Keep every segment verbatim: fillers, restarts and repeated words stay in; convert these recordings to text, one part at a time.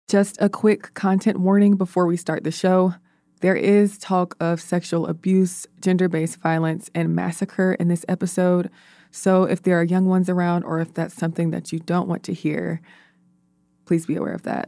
Just a quick content warning before we start the show. There is talk of sexual abuse, gender-based violence, and massacre in this episode. So if there are young ones around or if that's something that you don't want to hear, please be aware of that.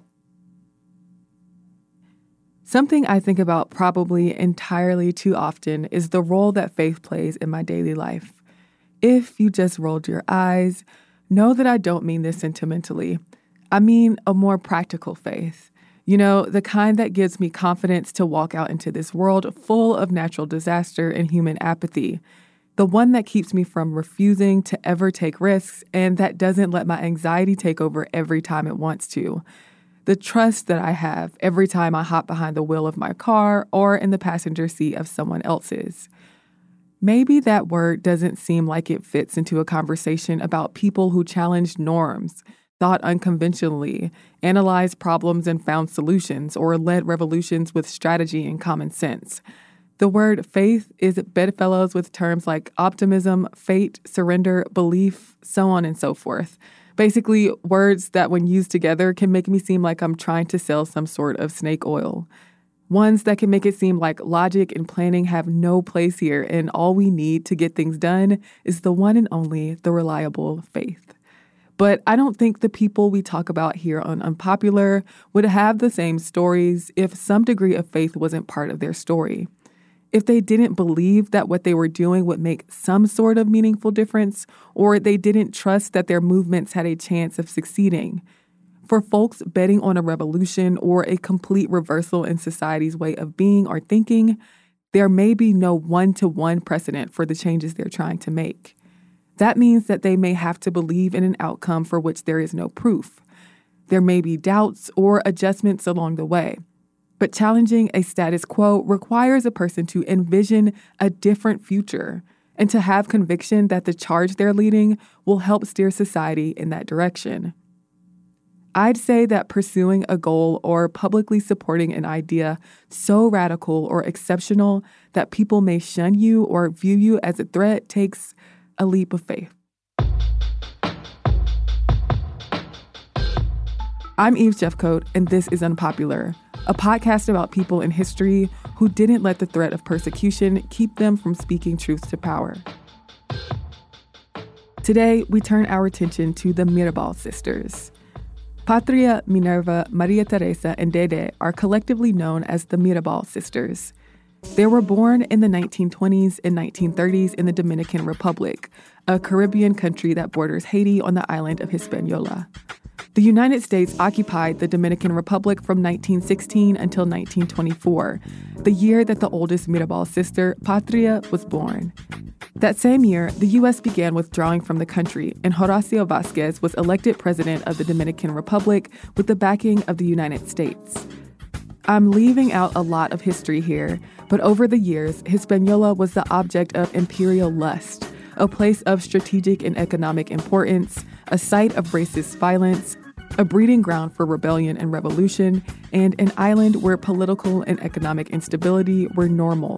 Something I think about probably entirely too often is the role that faith plays in my daily life. If you just rolled your eyes, know that I don't mean this sentimentally. I mean a more practical faith. You know, the kind that gives me confidence to walk out into this world full of natural disaster and human apathy. The one that keeps me from refusing to ever take risks and that doesn't let my anxiety take over every time it wants to. The trust that I have every time I hop behind the wheel of my car or in the passenger seat of someone else's. Maybe that word doesn't seem like it fits into a conversation about people who challenged norms, thought unconventionally, analyzed problems and found solutions, or led revolutions with strategy and common sense. The word faith is bedfellows with terms like optimism, fate, surrender, belief, so on and so forth. Basically, words that when used together can make me seem like I'm trying to sell some sort of snake oil. Ones that can make it seem like logic and planning have no place here, and all we need to get things done is the one and only, the reliable faith. But I don't think the people we talk about here on Unpopular would have the same stories if some degree of faith wasn't part of their story. If they didn't believe that what they were doing would make some sort of meaningful difference, or they didn't trust that their movements had a chance of succeeding. For folks betting on a revolution or a complete reversal in society's way of being or thinking, there may be no one-to-one precedent for the changes they're trying to make. That means that they may have to believe in an outcome for which there is no proof. There may be doubts or adjustments along the way. But challenging a status quo requires a person to envision a different future and to have conviction that the charge they're leading will help steer society in that direction. I'd say that pursuing a goal or publicly supporting an idea so radical or exceptional that people may shun you or view you as a threat takes a leap of faith. I'm Eve Jeffcoat, and this is Unpopular, a podcast about people in history who didn't let the threat of persecution keep them from speaking truth to power. Today, we turn our attention to the Mirabal sisters. Patria, Minerva, Maria Teresa, and Dede are collectively known as the Mirabal sisters. They were born in the nineteen twenties and nineteen thirties in the Dominican Republic, a Caribbean country that borders Haiti on the island of Hispaniola. The United States occupied the Dominican Republic from nineteen sixteen until nineteen twenty-four, the year that the oldest Mirabal sister, Patria, was born. That same year, the U S began withdrawing from the country, and Horacio Vazquez was elected president of the Dominican Republic with the backing of the United States. I'm leaving out a lot of history here, but over the years, Hispaniola was the object of imperial lust, a place of strategic and economic importance, a site of racist violence, a breeding ground for rebellion and revolution, and an island where political and economic instability were normal.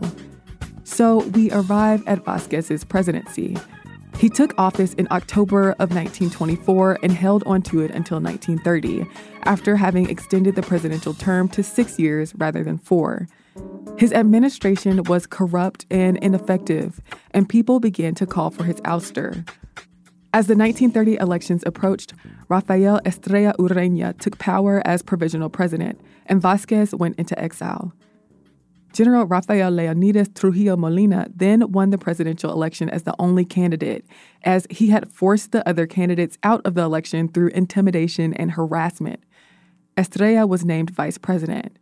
So we arrive at Vazquez's presidency. He took office in October of nineteen twenty-four and held onto it until nineteen thirty, after having extended the presidential term to six years rather than four. His administration was corrupt and ineffective, and people began to call for his ouster. As the nineteen thirty elections approached, Rafael Estrella Ureña took power as provisional president, and Vazquez went into exile. General Rafael Leonidas Trujillo Molina then won the presidential election as the only candidate, as he had forced the other candidates out of the election through intimidation and harassment. Estrella was named vice president.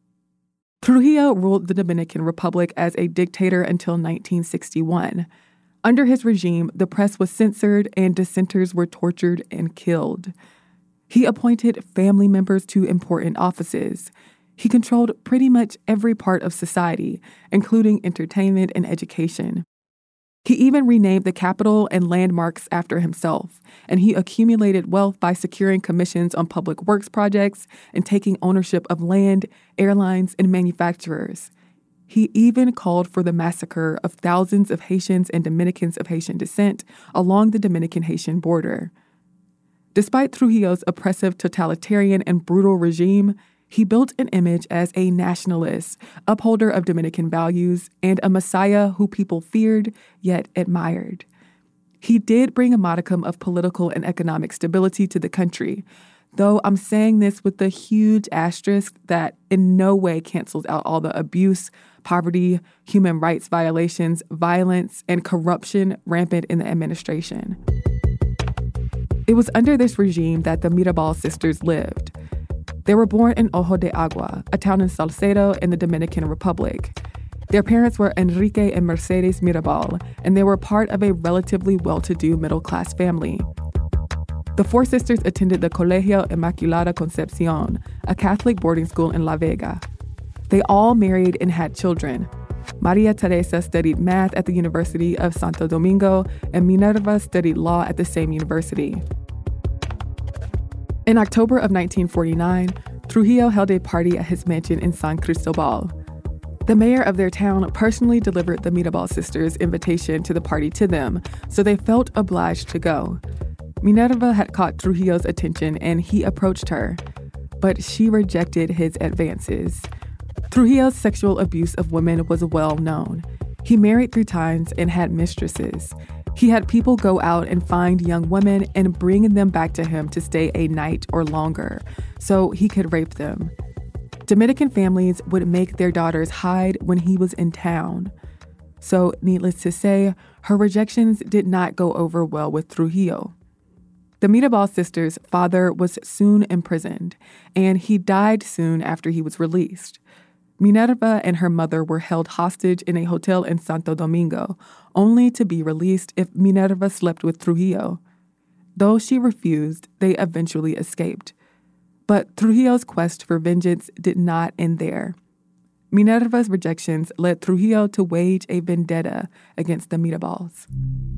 Trujillo ruled the Dominican Republic as a dictator until nineteen sixty-one. Under his regime, the press was censored and dissenters were tortured and killed. He appointed family members to important offices. He controlled pretty much every part of society, including entertainment and education. He even renamed the capital and landmarks after himself, and he accumulated wealth by securing commissions on public works projects and taking ownership of land, airlines, and manufacturers. He even called for the massacre of thousands of Haitians and Dominicans of Haitian descent along the Dominican-Haitian border. Despite Trujillo's oppressive, totalitarian, and brutal regime, he built an image as a nationalist, upholder of Dominican values, and a messiah who people feared yet admired. He did bring a modicum of political and economic stability to the country, though I'm saying this with the huge asterisk that in no way cancels out all the abuse, poverty, human rights violations, violence, and corruption rampant in the administration. It was under this regime that the Mirabal sisters lived. They were born in Ojo de Agua, a town in Salcedo in the Dominican Republic. Their parents were Enrique and Mercedes Mirabal, and they were part of a relatively well-to-do middle-class family. The four sisters attended the Colegio Inmaculada Concepcion, a Catholic boarding school in La Vega. They all married and had children. Maria Teresa studied math at the University of Santo Domingo, and Minerva studied law at the same university. In October of nineteen forty-nine, Trujillo held a party at his mansion in San Cristobal. The mayor of their town personally delivered the Mirabal sisters' invitation to the party to them, so they felt obliged to go. Minerva had caught Trujillo's attention and he approached her, but she rejected his advances. Trujillo's sexual abuse of women was well known. He married three times and had mistresses. He had people go out and find young women and bring them back to him to stay a night or longer, so he could rape them. Dominican families would make their daughters hide when he was in town. So, needless to say, her rejections did not go over well with Trujillo. The Mirabal sisters' father was soon imprisoned, and he died soon after he was released. Minerva and her mother were held hostage in a hotel in Santo Domingo, only to be released if Minerva slept with Trujillo. Though she refused, they eventually escaped. But Trujillo's quest for vengeance did not end there. Minerva's rejections led Trujillo to wage a vendetta against the Mirabals.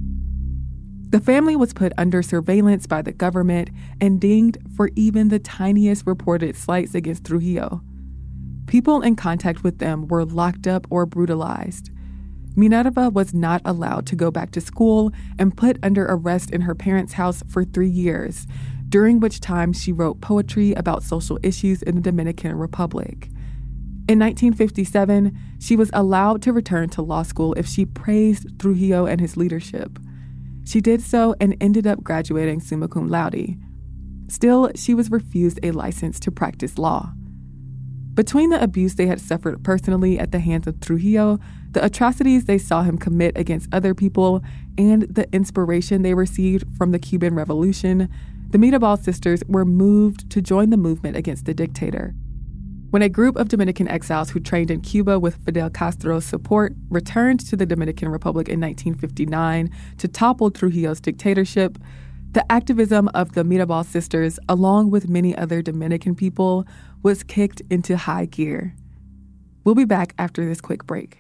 The family was put under surveillance by the government and dinged for even the tiniest reported slights against Trujillo. People in contact with them were locked up or brutalized. Minerva was not allowed to go back to school and put under arrest in her parents' house for three years, during which time she wrote poetry about social issues in the Dominican Republic. In nineteen fifty-seven, she was allowed to return to law school if she praised Trujillo and his leadership. She did so and ended up graduating summa cum laude. Still, she was refused a license to practice law. Between the abuse they had suffered personally at the hands of Trujillo, the atrocities they saw him commit against other people, and the inspiration they received from the Cuban Revolution, the Mirabal sisters were moved to join the movement against the dictator. When a group of Dominican exiles who trained in Cuba with Fidel Castro's support returned to the Dominican Republic in nineteen fifty-nine to topple Trujillo's dictatorship, the activism of the Mirabal sisters, along with many other Dominican people, was kicked into high gear. We'll be back after this quick break.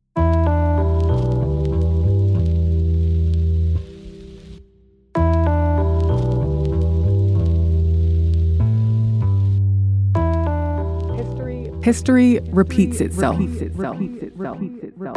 History, History repeats itself. Repeats itself. Repeats itself. Repeats itself.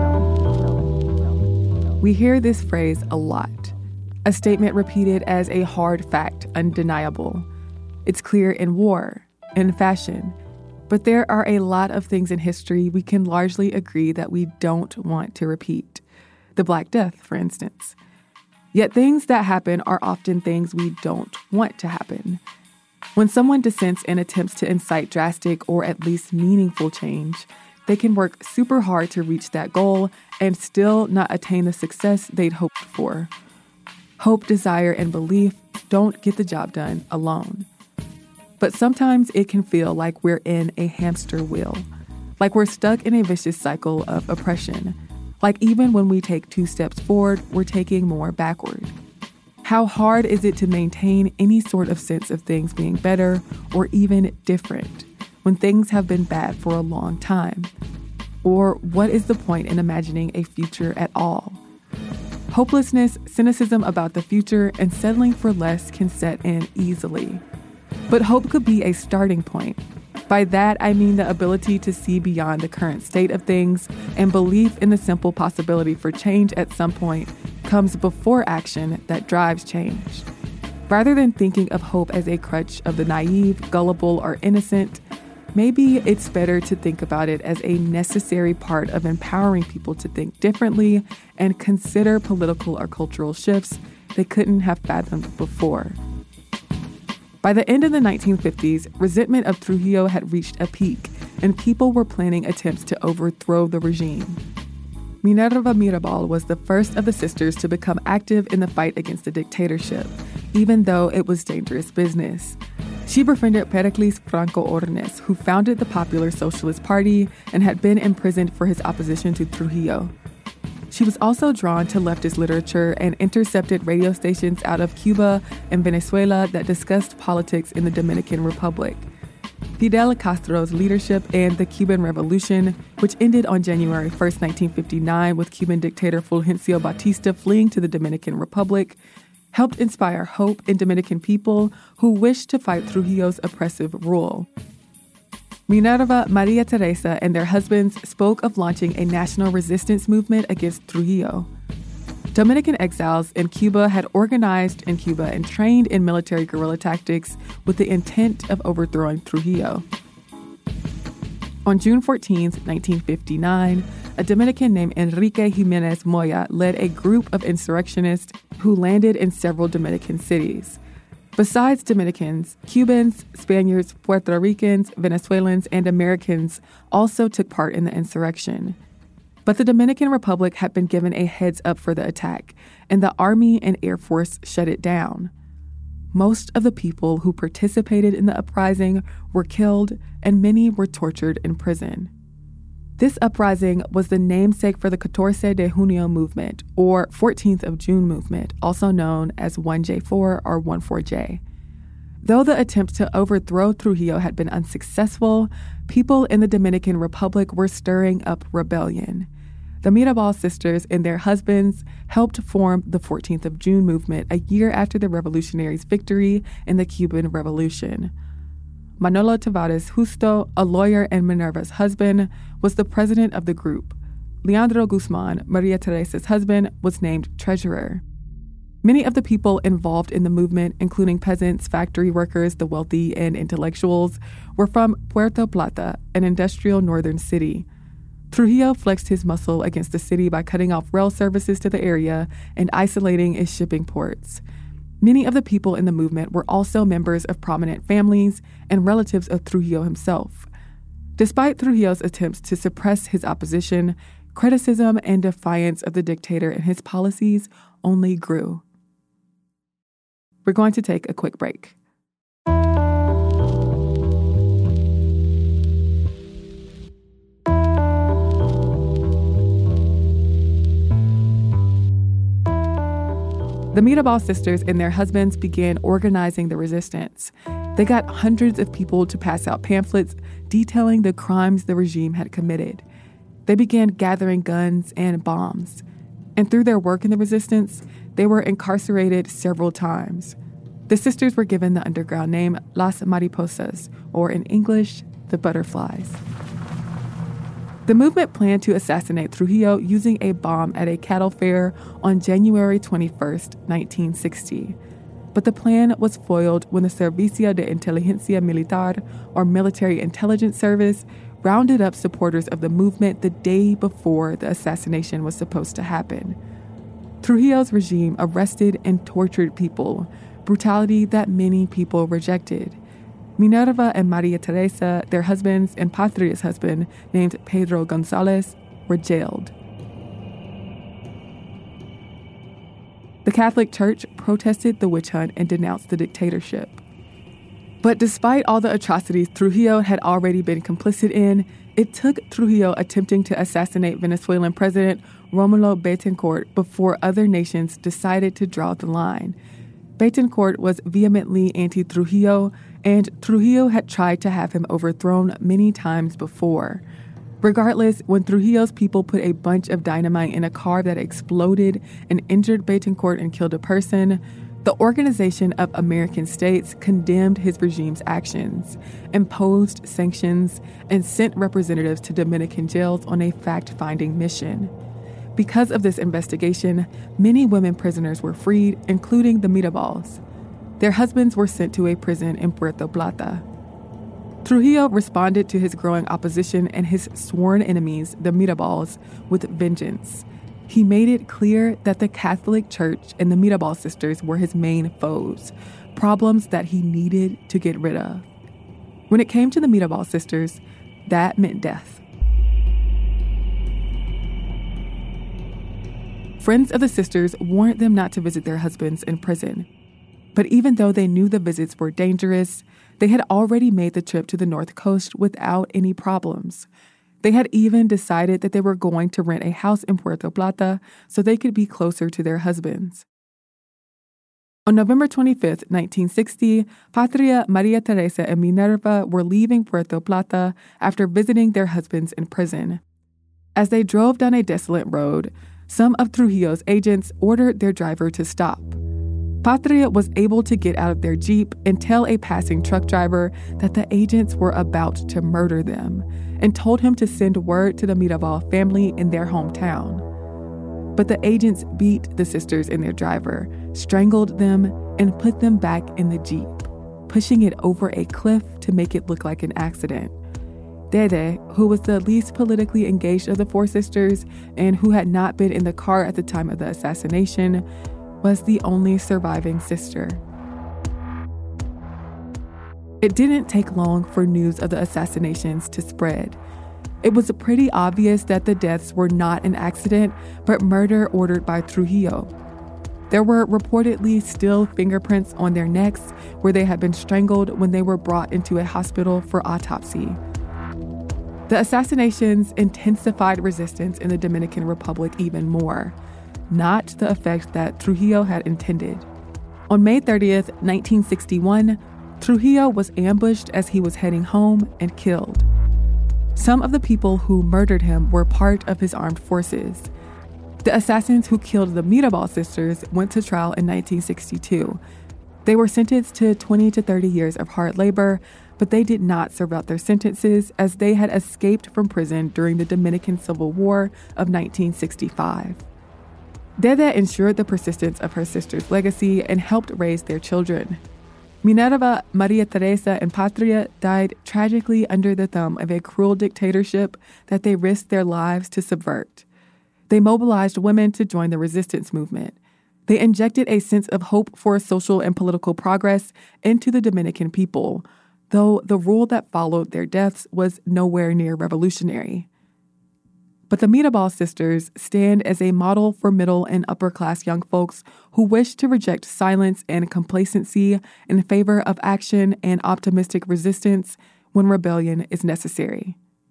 We hear this phrase a lot. A statement repeated as a hard fact, undeniable. It's clear in war, in fashion, but there are a lot of things in history we can largely agree that we don't want to repeat. The Black Death, for instance. Yet things that happen are often things we don't want to happen. When someone dissents and attempts to incite drastic or at least meaningful change, they can work super hard to reach that goal and still not attain the success they'd hoped for. Hope, desire, and belief don't get the job done alone. But sometimes it can feel like we're in a hamster wheel, like we're stuck in a vicious cycle of oppression, like even when we take two steps forward, we're taking more backward. How hard is it to maintain any sort of sense of things being better or even different when things have been bad for a long time? Or what is the point in imagining a future at all? Hopelessness, cynicism about the future, and settling for less can set in easily. But hope could be a starting point. By that, I mean the ability to see beyond the current state of things, and belief in the simple possibility for change at some point comes before action that drives change. Rather than thinking of hope as a crutch of the naive, gullible, or innocent, maybe it's better to think about it as a necessary part of empowering people to think differently and consider political or cultural shifts they couldn't have fathomed before. By the end of the nineteen fifties, resentment of Trujillo had reached a peak, and people were planning attempts to overthrow the regime. Minerva Mirabal was the first of the sisters to become active in the fight against the dictatorship, even though it was dangerous business. She befriended Pericles Franco Ornes, who founded the Popular Socialist Party and had been imprisoned for his opposition to Trujillo. She was also drawn to leftist literature and intercepted radio stations out of Cuba and Venezuela that discussed politics in the Dominican Republic. Fidel Castro's leadership and the Cuban Revolution, which ended on January first, nineteen fifty-nine, with Cuban dictator Fulgencio Batista fleeing to the Dominican Republic, helped inspire hope in Dominican people who wished to fight Trujillo's oppressive rule. Minerva, Maria Teresa, and their husbands spoke of launching a national resistance movement against Trujillo. Dominican exiles in Cuba had organized in Cuba and trained in military guerrilla tactics with the intent of overthrowing Trujillo. On June fourteenth, nineteen fifty-nine, a Dominican named Enrique Jimenez Moya led a group of insurrectionists who landed in several Dominican cities. Besides Dominicans, Cubans, Spaniards, Puerto Ricans, Venezuelans, and Americans also took part in the insurrection. But the Dominican Republic had been given a heads up for the attack, and the Army and Air Force shut it down. Most of the people who participated in the uprising were killed, and many were tortured in prison. This uprising was the namesake for the catorce de junio movement, or fourteenth of June movement, also known as one J four or fourteen J. Though the attempt to overthrow Trujillo had been unsuccessful, people in the Dominican Republic were stirring up rebellion. The Mirabal sisters and their husbands helped form the fourteenth of June movement a year after the revolutionaries' victory in the Cuban Revolution. Manolo Tavares Justo, a lawyer and Minerva's husband, was the president of the group. Leandro Guzman, Maria Teresa's husband, was named treasurer. Many of the people involved in the movement, including peasants, factory workers, the wealthy, and intellectuals, were from Puerto Plata, an industrial northern city. Trujillo flexed his muscle against the city by cutting off rail services to the area and isolating its shipping ports. Many of the people in the movement were also members of prominent families and relatives of Trujillo himself. Despite Trujillo's attempts to suppress his opposition, criticism and defiance of the dictator and his policies only grew. We're going to take a quick break. The Mirabal sisters and their husbands began organizing the resistance. They got hundreds of people to pass out pamphlets detailing the crimes the regime had committed. They began gathering guns and bombs. And through their work in the resistance, they were incarcerated several times. The sisters were given the underground name Las Mariposas, or in English, the Butterflies. The movement planned to assassinate Trujillo using a bomb at a cattle fair on January twenty-first, nineteen sixty. But the plan was foiled when the Servicio de Inteligencia Militar, or Military Intelligence Service, rounded up supporters of the movement the day before the assassination was supposed to happen. Trujillo's regime arrested and tortured people, brutality that many people rejected. Minerva and Maria Teresa, their husbands, and Patria's husband, named Pedro Gonzalez, were jailed. The Catholic Church protested the witch hunt and denounced the dictatorship. But despite all the atrocities Trujillo had already been complicit in, it took Trujillo attempting to assassinate Venezuelan President Romulo Betancourt before other nations decided to draw the line. Betancourt was vehemently anti-Trujillo, and Trujillo had tried to have him overthrown many times before. Regardless, when Trujillo's people put a bunch of dynamite in a car that exploded and injured Betancourt and killed a person, the Organization of American States condemned his regime's actions, imposed sanctions, and sent representatives to Dominican jails on a fact-finding mission. Because of this investigation, many women prisoners were freed, including the Mirabals. Their husbands were sent to a prison in Puerto Plata. Trujillo responded to his growing opposition and his sworn enemies, the Mirabals, with vengeance. He made it clear that the Catholic Church and the Mirabal sisters were his main foes, problems that he needed to get rid of. When it came to the Mirabal sisters, that meant death. Friends of the sisters warned them not to visit their husbands in prison. But even though they knew the visits were dangerous, they had already made the trip to the North Coast without any problems. They had even decided that they were going to rent a house in Puerto Plata so they could be closer to their husbands. On November twenty-fifth, nineteen sixty, Patria, Maria Teresa, and Minerva were leaving Puerto Plata after visiting their husbands in prison. As they drove down a desolate road, some of Trujillo's agents ordered their driver to stop. Patria was able to get out of their Jeep and tell a passing truck driver that the agents were about to murder them and told him to send word to the Mirabal family in their hometown. But the agents beat the sisters and their driver, strangled them, and put them back in the Jeep, pushing it over a cliff to make it look like an accident. Dede, who was the least politically engaged of the four sisters and who had not been in the car at the time of the assassination, was the only surviving sister. It didn't take long for news of the assassinations to spread. It was pretty obvious that the deaths were not an accident, but murder ordered by Trujillo. There were reportedly still fingerprints on their necks where they had been strangled when they were brought into a hospital for autopsy. The assassinations intensified resistance in the Dominican Republic even more, not the effect that Trujillo had intended. On May thirtieth, nineteen sixty-one, Trujillo was ambushed as he was heading home and killed. Some of the people who murdered him were part of his armed forces. The assassins who killed the Mirabal sisters went to trial in nineteen sixty-two. They were sentenced to twenty to thirty years of hard labor, but they did not serve out their sentences as they had escaped from prison during the Dominican Civil War of nineteen sixty-five. Dede ensured the persistence of her sister's legacy and helped raise their children. Minerva, Maria Teresa, and Patria died tragically under the thumb of a cruel dictatorship that they risked their lives to subvert. They mobilized women to join the resistance movement. They injected a sense of hope for social and political progress into the Dominican people, though the rule that followed their deaths was nowhere near revolutionary. But the Mirabal sisters stand as a model for middle and upper-class young folks who wish to reject silence and complacency in favor of action and optimistic resistance when rebellion is necessary.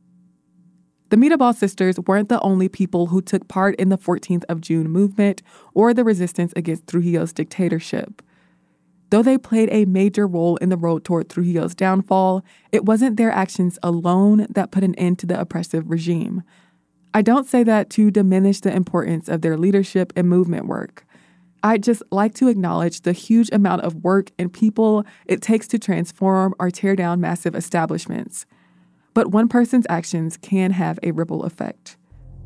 The Mirabal sisters weren't the only people who took part in the fourteenth of June movement or the resistance against Trujillo's dictatorship. Though they played a major role in the road toward Trujillo's downfall, it wasn't their actions alone that put an end to the oppressive regime. I don't say that to diminish the importance of their leadership and movement work. I'd just like to acknowledge the huge amount of work and people it takes to transform or tear down massive establishments. But one person's actions can have a ripple effect.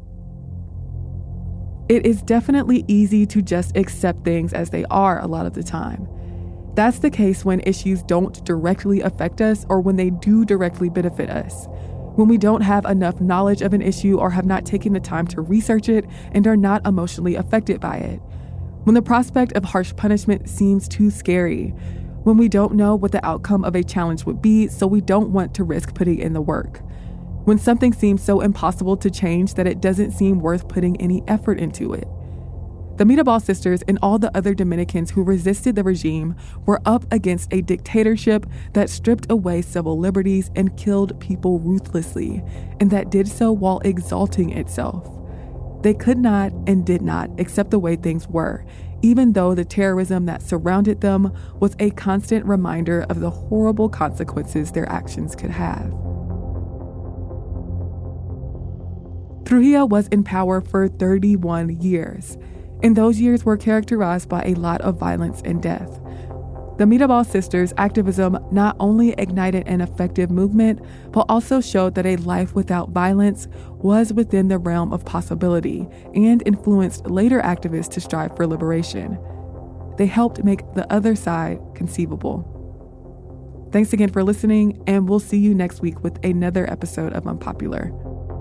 It is definitely easy to just accept things as they are a lot of the time. That's the case when issues don't directly affect us or when they do directly benefit us. When we don't have enough knowledge of an issue or have not taken the time to research it and are not emotionally affected by it. When the prospect of harsh punishment seems too scary. When we don't know what the outcome of a challenge would be, so we don't want to risk putting in the work. When something seems so impossible to change that it doesn't seem worth putting any effort into it. The Mirabal sisters and all the other Dominicans who resisted the regime were up against a dictatorship that stripped away civil liberties and killed people ruthlessly, and that did so while exalting itself. They could not and did not accept the way things were, even though the terrorism that surrounded them was a constant reminder of the horrible consequences their actions could have. Trujillo was in power for thirty-one years. And those years were characterized by a lot of violence and death. The Mirabal sisters' activism not only ignited an effective movement, but also showed that a life without violence was within the realm of possibility and influenced later activists to strive for liberation. They helped make the other side conceivable. Thanks again for listening, and we'll see you next week with another episode of Unpopular.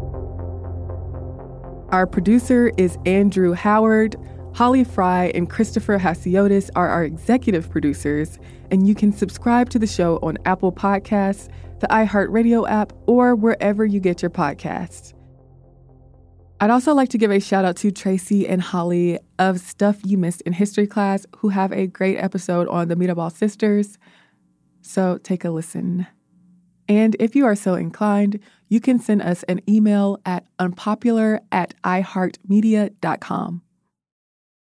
Our producer is Andrew Howard. Holly Fry and Christopher Hasiotis are our executive producers, and you can subscribe to the show on Apple Podcasts, the iHeartRadio app, or wherever you get your podcasts. I'd also like to give a shout out to Tracy and Holly of Stuff You Missed in History Class, who have a great episode on the Mirabal sisters. So take a listen. And if you are so inclined, you can send us an email at unpopular at iheartmedia dot com.